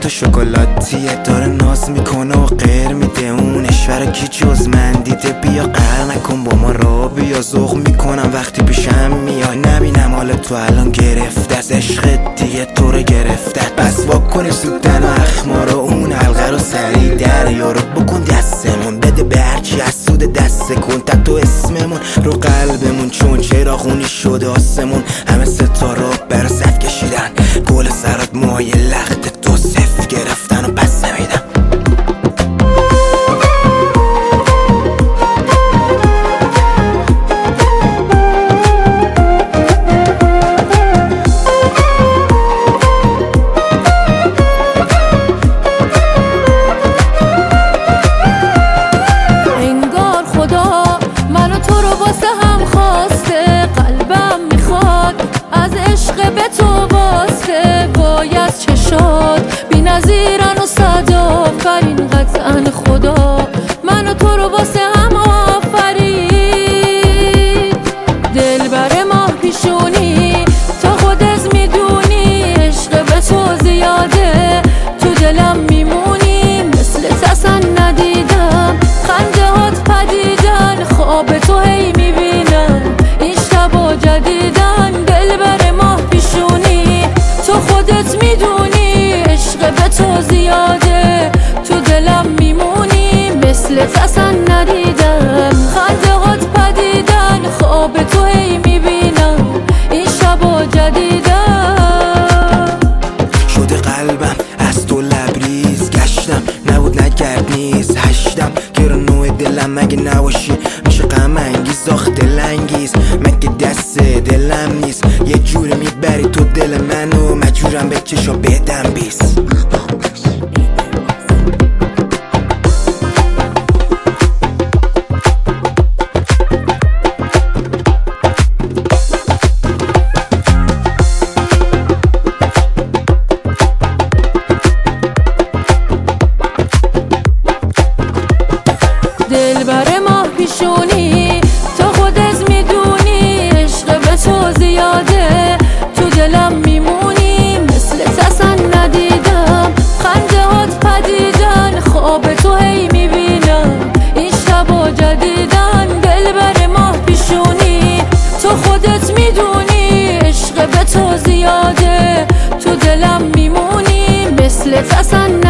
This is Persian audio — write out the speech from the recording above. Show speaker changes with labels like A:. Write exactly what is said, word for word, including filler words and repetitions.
A: تو شکلاتیه، داره ناز میکنه و غیر میده. اون اشوره کی جز من دیده؟ بیا قهر نکن با ما را بیا، ذوق میکنم وقتی پیشم میای. نبینم حال تو الان گرفته از عشق دیگه تو رو گرفته. بس واکنش سودن و اخمارو، اون حلقه رو سریع دریا رو بکن دستمون، بده به هرچی از سود دست کن تک تو اسممون رو قلبمون. چون چراغونی شده آسمون، همه ستاره برا صد کشیدن، گل سرات موهای لخت تو صف گرفتن و پس نمیدم.
B: به تو واسه باید چشاد بی نظیرن و صدافرین قطعا خدا من و تو رو واسه هم آفرید. دل بر ماه پیشونی تا خودت میدونی، عشق به تو زیاده تو دلم میمونی. مثل اصلا ندیدم خنده هات پدیدن، خواب تو هی میبینم این شبا جدیدن. دل بر ماه پیشونی تو خودت میدونی، عشق به تو زیاده تو دلم میمونی. مثل اصلا ندیدم خنده هات پدیدن، خواب تو هی میبینم این شبا جدیدن.
A: شده قلبم از تو لبریز گشتم، نبود نگرد نیست هشتم. گرانوی دلم مگه نباشی میشه غم انگیز آخ دلانگیز، مگه دست دلم نیست یه جوری میبری تو دل منو، مجبورم به چشا بدم بیس.
B: دل بر ماه پیشونی تو خودت میدونی، عشق به تو زیاده تو دلم میمونی. مثل اصلا ندیدم خنده هات پدیدن، خواب تو هی میبینم این شبا جدیدن. دل بر ماه پیشونی تو خودت میدونی، عشق به تو زیاده تو دلم میمونی. مثل اصلا